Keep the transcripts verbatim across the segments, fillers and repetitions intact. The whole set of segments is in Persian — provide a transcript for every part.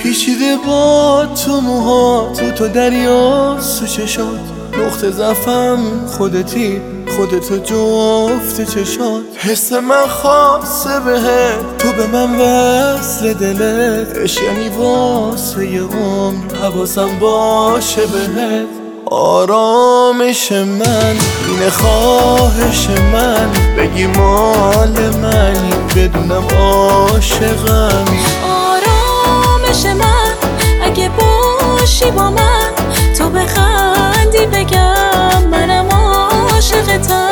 پیچیده با تو موها تو تو دریا سو چشات، نقطه ضعفم خودتی خودتو جفت چشات. حس من خاصه بهت، تو به من وصل دلت، عشق یعنی واسه یه عمر حواسم باشه بهت. آرامش من اینه، خواهش من بگی مال منی بدونم عاشقمی. آرامش من اگه باشی با من، تو بخندی بگم منم عاشقتم.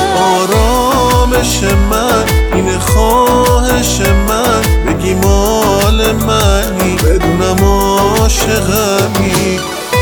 آرامش من اینه، خواهش من بگی مال منی بدونم عاشقمی.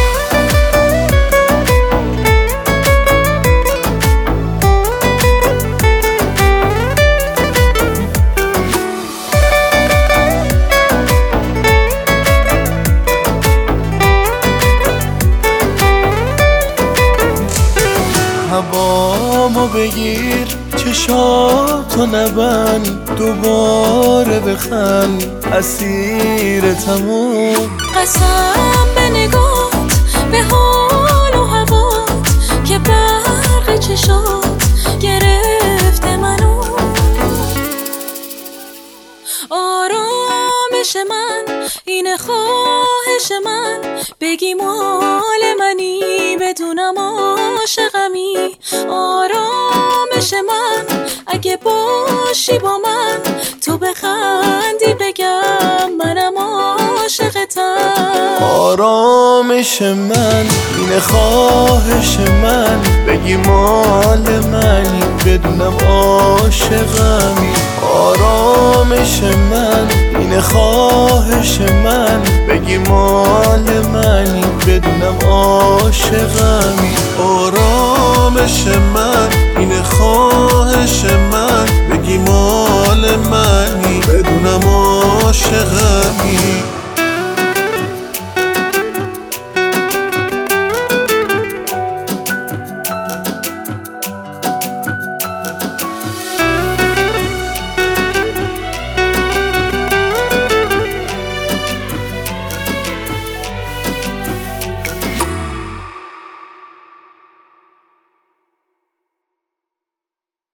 هوامو بگیر چشاتو نبند، دوباره بخند اسیرتمو. قسم به نگات، به حال و هوات، که برق چشات گرفته منو. آرامش من اینه، خواهش من بگی مال منی بدونم عاشقمی. آرامش من اگه باشی با من، تو بخندی بگم منم عاشقتم. آرامش من اینه، خواهش من بگی مال منی بدونم عاشقمی. آرامش من اینه، خواهش من بگی مال منی بدونم عاشقمی. آرامش من اینه، خواهش من بگی مال منی بدونم عاشقمی.